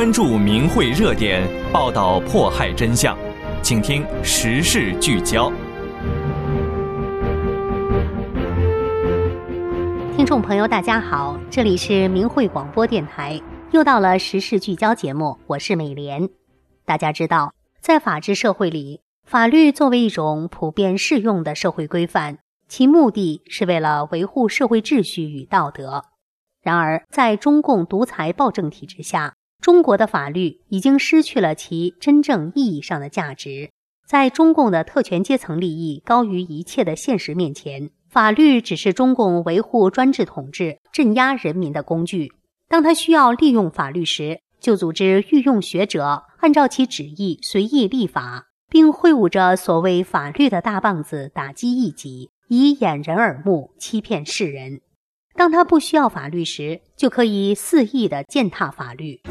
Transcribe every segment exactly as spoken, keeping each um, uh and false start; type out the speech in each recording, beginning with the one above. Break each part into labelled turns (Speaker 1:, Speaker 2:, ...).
Speaker 1: 关注民慧热点，报道迫害真相。请听时事聚焦。
Speaker 2: 听众朋友大家好，这里是民慧广播电台，又到了时事聚焦节目，我是美莲。大家知道，在法治社会里，法律作为一种普遍适用的社会规范，其目的是为了维护社会秩序与道德。然而，在中共独裁暴政体制下，中国的法律已经失去了其真正意义上的价值。在中共的特权阶层利益高于一切的现实面前，法律只是中共维护专制统治、镇压人民的工具。当他需要利用法律时，就组织御用学者按照其旨意随意立法，并挥舞着所谓法律的大棒子打击异己，以掩人耳目，欺骗世人。当他不需要法律时，就可以肆意地践踏法律。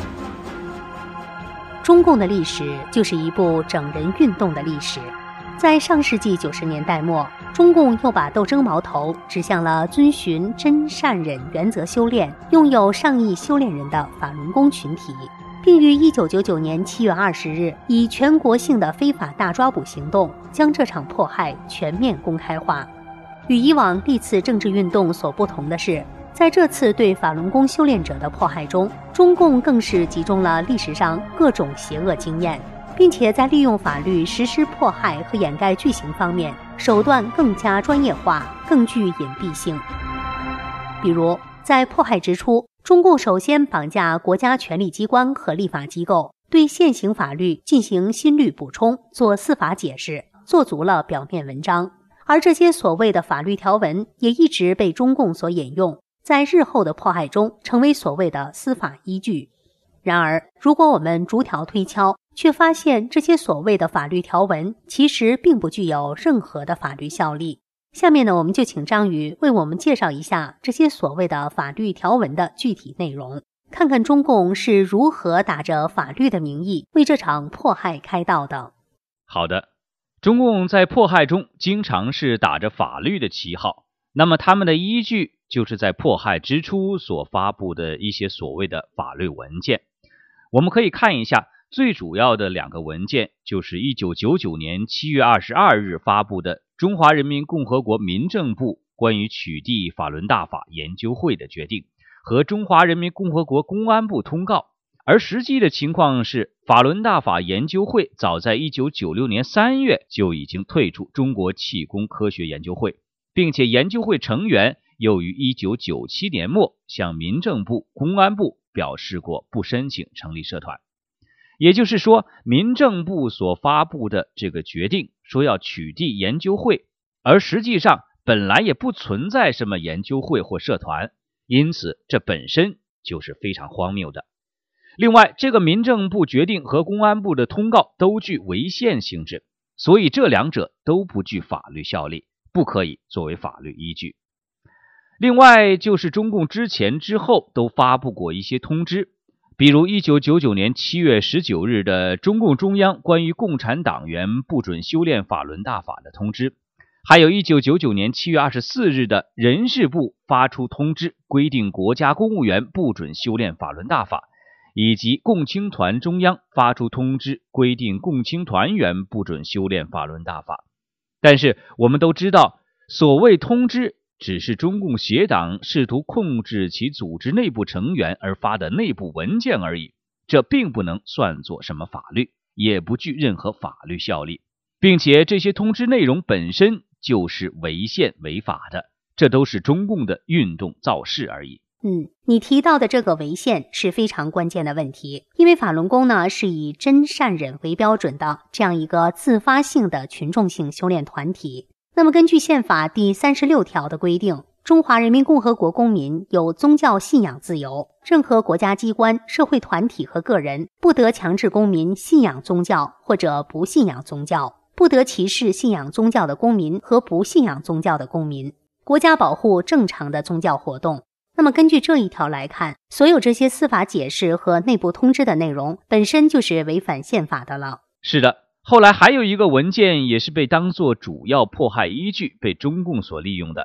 Speaker 2: 中共的历史就是一部整人运动的历史。在上世纪九十年代末，中共又把斗争矛头指向了遵循真善忍原则修炼、拥有上亿修炼人的法轮功群体，并于一九九九年七月二十日以全国性的非法大抓捕行动，将这场迫害全面公开化。与以往历次政治运动所不同的是，在这次对法轮功修炼者的迫害中，中共更是集中了历史上各种邪恶经验，并且在利用法律实施迫害和掩盖罪行方面，手段更加专业化，更具隐蔽性。比如，在迫害之初，中共首先绑架国家权力机关和立法机构，对现行法律进行新律补充，做司法解释，做足了表面文章。而这些所谓的法律条文也一直被中共所引用，在日后的迫害中成为所谓的司法依据。然而，如果我们逐条推敲，却发现这些所谓的法律条文其实并不具有任何的法律效力。下面呢，我们就请张宇为我们介绍一下这些所谓的法律条文的具体内容，看看中共是如何打着法律的名义为这场迫害开道的。
Speaker 3: 好的，中共在迫害中经常是打着法律的旗号，那么他们的依据就是在迫害之初所发布的一些所谓的法律文件。我们可以看一下最主要的两个文件，就是一九九九年七月二十二日发布的中华人民共和国民政部关于取缔法轮大法研究会的决定和中华人民共和国公安部通告。而实际的情况是，法轮大法研究会早在一九九六年三月就已经退出中国气功科学研究会，并且研究会成员又于一九九七年末向民政部、公安部表示过不申请成立社团。也就是说，民政部所发布的这个决定说要取缔研究会，而实际上本来也不存在什么研究会或社团，因此这本身就是非常荒谬的。另外，这个民政部决定和公安部的通告都具违宪性质，所以这两者都不具法律效力，不可以作为法律依据。另外，就是中共之前之后都发布过一些通知，比如一九九九年七月十九日的中共中央关于共产党员不准修炼法轮大法的通知，还有一九九九年七月二十四日的人事部发出通知，规定国家公务员不准修炼法轮大法，以及共青团中央发出通知，规定共青团员不准修炼法轮大法。但是我们都知道，所谓通知只是中共邪党试图控制其组织内部成员而发的内部文件而已，这并不能算作什么法律，也不具任何法律效力，并且这些通知内容本身就是违宪违法的，这都是中共的运动造势而已。
Speaker 2: 嗯，你提到的这个违宪是非常关键的问题，因为法轮功呢是以真善忍为标准的这样一个自发性的群众性修炼团体。那么根据宪法第三十六条的规定，中华人民共和国公民有宗教信仰自由，任何国家机关、社会团体和个人不得强制公民信仰宗教或者不信仰宗教，不得歧视信仰宗教的公民和不信仰宗教的公民，国家保护正常的宗教活动。那么根据这一条来看，所有这些司法解释和内部通知的内容本身就是违反宪法的了。
Speaker 3: 是的，后来还有一个文件也是被当作主要迫害依据被中共所利用的，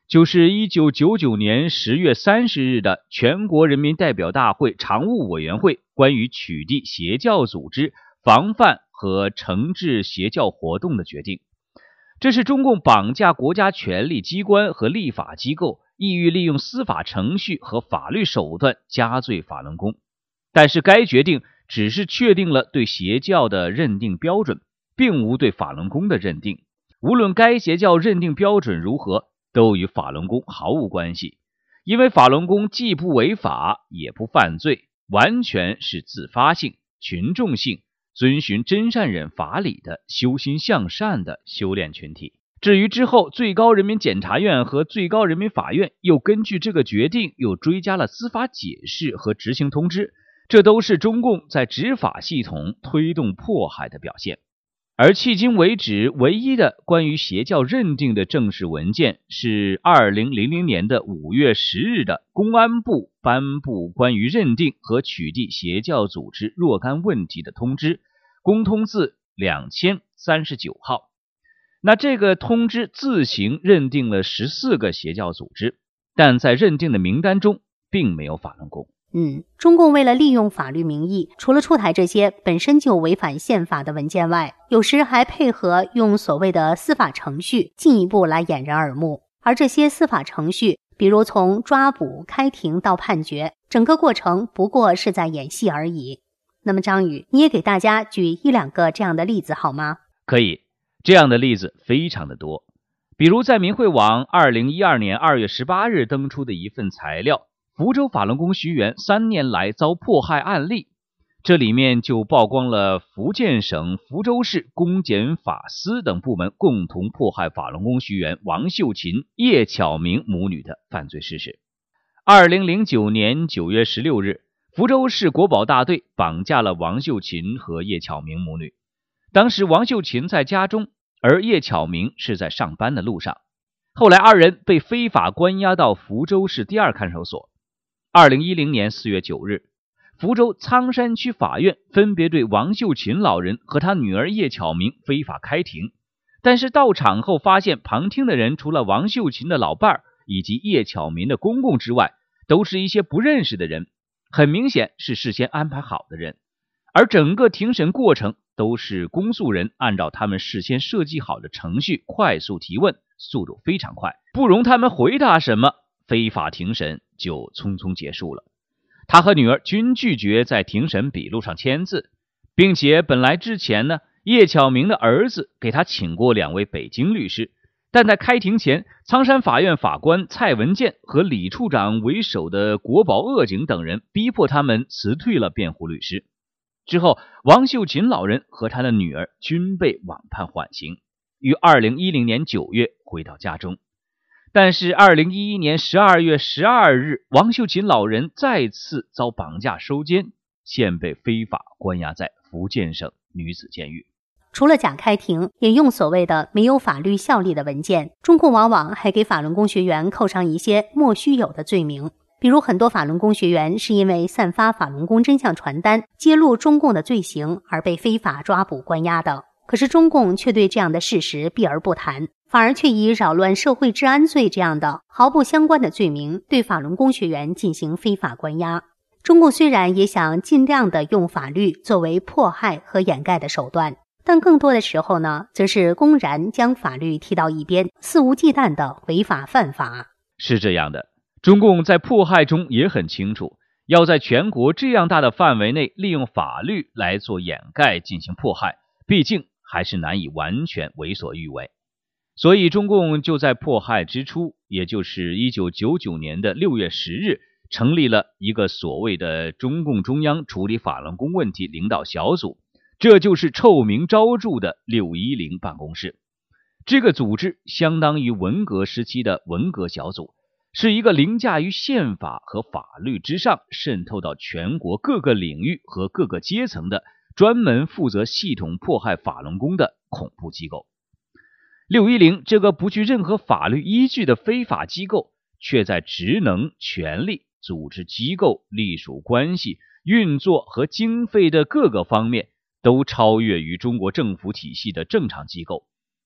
Speaker 3: 就是一九九九年十月三十日的全国人民代表大会常务委员会关于取缔邪教组织、防范和惩治邪教活动的决定。这是中共绑架国家权力机关和立法机构，意欲利用司法程序和法律手段加罪法轮功。但是该决定只是确定了对邪教的认定标准，并无对法轮功的认定。无论该邪教认定标准如何，都与法轮功毫无关系，因为法轮功既不违法也不犯罪，完全是自发性、群众性、遵循真善忍法理的修心向善的修炼群体。至于之后最高人民检察院和最高人民法院又根据这个决定又追加了司法解释和执行通知，这都是中共在执法系统推动迫害的表现。而迄今为止唯一的关于邪教认定的正式文件是二零零零年的五月十日的公安部颁布关于认定和取缔邪教组织若干问题的通知，公通字两千三十九号。那这个通知自行认定了十四个邪教组织，但在认定的名单中并没有法轮功。
Speaker 2: 嗯，中共为了利用法律名义，除了出台这些本身就违反宪法的文件外，有时还配合用所谓的司法程序进一步来掩人耳目。而这些司法程序，比如从抓捕、开庭到判决，整个过程不过是在演戏而已。那么张宇，你也给大家举一两个这样的例子好吗？
Speaker 3: 可以，这样的例子非常的多。比如在民汇网二零一二年二月十八日登出的一份材料，福州法轮功学员三年来遭迫害案例，这里面就曝光了福建省福州市公检法司等部门共同迫害法轮功学员王秀琴、叶巧明母女的犯罪事实。二零零九年九月十六日，福州市国保大队绑架了王秀琴和叶巧明母女。当时王秀琴在家中，而叶巧明是在上班的路上。后来二人被非法关押到福州市第二看守所。二零一零年四月九日，福州苍山区法院分别对王秀琴老人和他女儿叶巧明非法开庭，但是到场后发现旁听的人除了王秀琴的老伴儿以及叶巧明的公公之外，都是一些不认识的人，很明显是事先安排好的人。而整个庭审过程都是公诉人按照他们事先设计好的程序快速提问，速度非常快，不容他们回答什么，非法庭审就匆匆结束了。他和女儿均拒绝在庭审笔录上签字，并且本来之前呢，叶巧明的儿子给他请过两位北京律师，但在开庭前，苍山法院法官蔡文健和李处长为首的国保恶警等人逼迫他们辞退了辩护律师。之后，王秀琴老人和他的女儿均被网判缓刑，于二零一零年九月回到家中。但是二零一一年十二月十二日，王秀琴老人再次遭绑架收监，现被非法关押在福建省女子监狱。
Speaker 2: 除了假开庭，引用所谓的没有法律效力的文件，中共往往还给法轮功学员扣上一些莫须有的罪名。比如很多法轮功学员是因为散发法轮功真相传单，揭露中共的罪行而被非法抓捕关押的。可是中共却对这样的事实避而不谈，反而却以扰乱社会治安罪这样的毫不相关的罪名对法轮功学员进行非法关押。中共虽然也想尽量的用法律作为迫害和掩盖的手段，但更多的时候呢，则是公然将法律踢到一边，肆无忌惮的违法犯法。
Speaker 3: 是这样的，中共在迫害中也很清楚，要在全国这样大的范围内利用法律来做掩盖进行迫害，毕竟还是难以完全为所欲为。所以中共就在迫害之初，也就是一九九九年的六月十日，成立了一个所谓的中共中央处理法轮功问题领导小组，这就是臭名昭著的六一零办公室。这个组织相当于文革时期的文革小组，是一个凌驾于宪法和法律之上，渗透到全国各个领域和各个阶层的专门负责系统迫害法轮功的恐怖机构。六一零这个不具任何法律依据的非法机构，却在职能、权力、组织机构、隶属关系、运作和经费的各个方面都超越于中国政府体系的正常机构，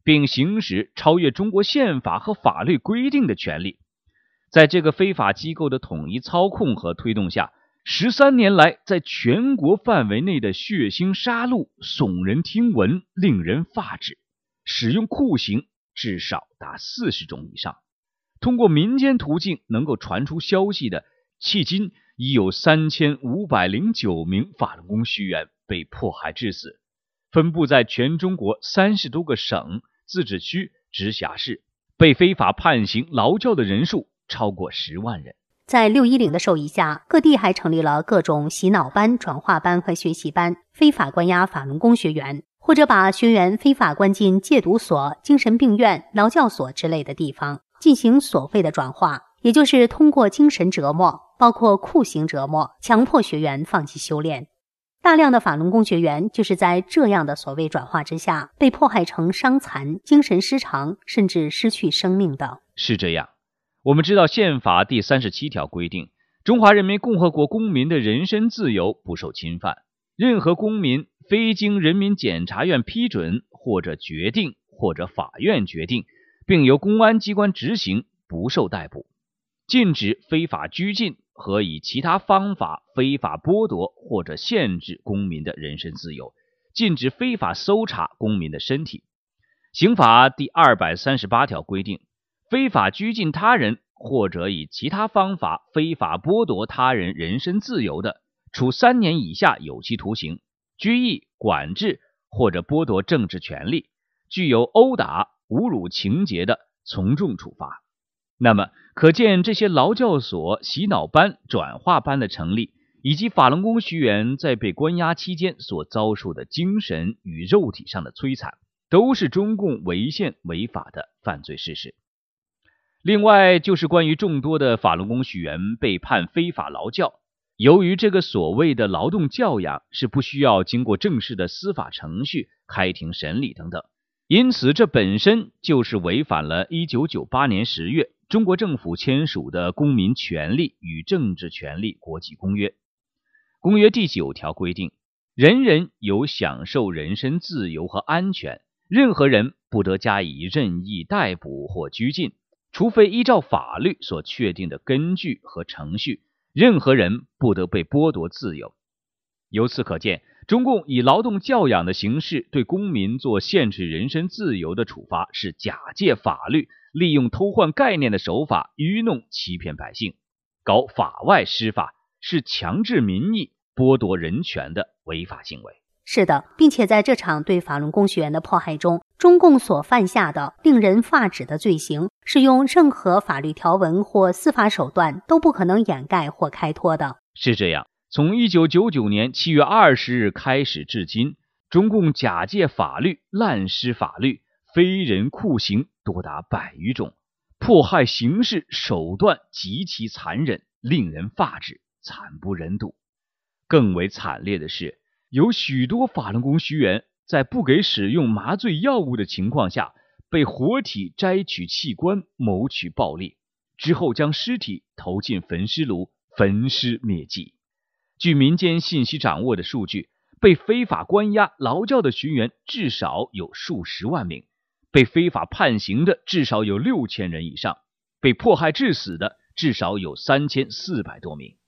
Speaker 3: 并行使超越中国宪法和法律规定的权利。在这个非法机构的统一操控和推动下，十三年来，在全国范围内的血腥杀戮耸人听闻，令人发指，使用酷刑至少达四十种以上。通过民间途径能够传出消息的，迄今已有三千五百零九名法轮功学员被迫害致死，分布在全中国三十多个省、自治区、直辖市，被非法判刑劳教的人数超过十万人。
Speaker 2: 在六一零的授意下，各地还成立了各种洗脑班、转化班和学习班，非法关押法轮功学员，或者把学员非法关进戒毒所、精神病院、劳教所之类的地方，进行所谓的转化，也就是通过精神折磨，包括酷刑折磨，强迫学员放弃修炼。大量的法轮功学员就是在这样的所谓转化之下，被迫害成伤残、精神失常，甚至失去生命的。
Speaker 3: 是这样。我们知道宪法第三十七条规定，中华人民共和国公民的人身自由不受侵犯，任何公民非经人民检察院批准或者决定或者法院决定，并由公安机关执行，不受逮捕。禁止非法拘禁和以其他方法非法剥夺或者限制公民的人身自由，禁止非法搜查公民的身体。刑法第二百三十八条规定，非法拘禁他人或者以其他方法非法剥夺他人人身自由的，处三年以下有期徒刑、拘役、管制或者剥夺政治权利；具有殴打、侮辱情节的，从重处罚。那么可见，这些劳教所、洗脑班、转化班的成立，以及法轮功学员在被关押期间所遭受的精神与肉体上的摧残，都是中共违宪违法的犯罪事实。另外就是关于众多的法轮功学员被判非法劳教，由于这个所谓的劳动教养是不需要经过正式的司法程序、开庭审理等等，因此这本身就是违反了一九九八年十月中国政府签署的《公民权利与政治权利国际公约》。公约第九条规定，人人有享受人身自由和安全，任何人不得加以任意逮捕或拘禁，除非依照法律所确定的根据和程序，任何人不得被剥夺自由。由此可见，中共以劳动教养的形式对公民做限制人身自由的处罚，是假借法律，利用偷换概念的手法愚弄欺骗百姓，搞法外施法，是强制民意、剥夺人权的违法行为。
Speaker 2: 是的，并且在这场对法轮功学员的迫害中，中共所犯下的令人发指的罪行，是用任何法律条文或司法手段都不可能掩盖或开脱的。
Speaker 3: 是这样，从一九九九年七月二十日开始至今，中共假借法律滥施法律，非人酷刑多达百余种，迫害形式手段极其残忍，令人发指，惨不忍睹。更为惨烈的是，有许多法轮功学员在不给使用麻醉药物的情况下，被活体摘取器官，谋取暴利，之后将尸体投进焚尸炉，焚尸灭迹。据民间信息掌握的数据，被非法关押劳教的学员至少有数十万名，被非法判刑的至少有六千人以上，被迫害致死的至少有三千四百多名。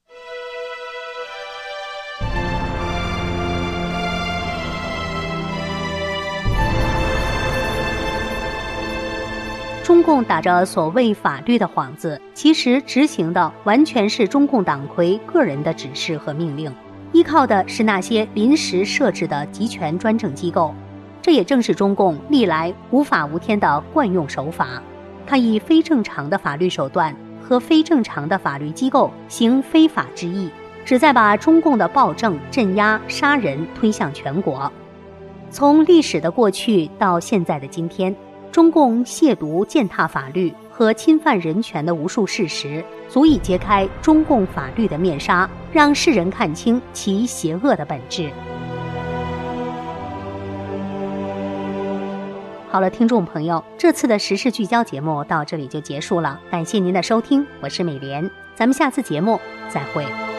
Speaker 2: 中共打着所谓法律的幌子，其实执行的完全是中共党魁个人的指示和命令，依靠的是那些临时设置的集权专政机构。这也正是中共历来无法无天的惯用手法，他以非正常的法律手段和非正常的法律机构行非法之意，旨在把中共的暴政、镇压、杀人推向全国。从历史的过去到现在的今天，中共亵渎、践踏法律和侵犯人权的无数事实，足以揭开中共法律的面纱，让世人看清其邪恶的本质。好了，听众朋友，这次的时事聚焦节目到这里就结束了，感谢您的收听，我是美莲，咱们下次节目再会。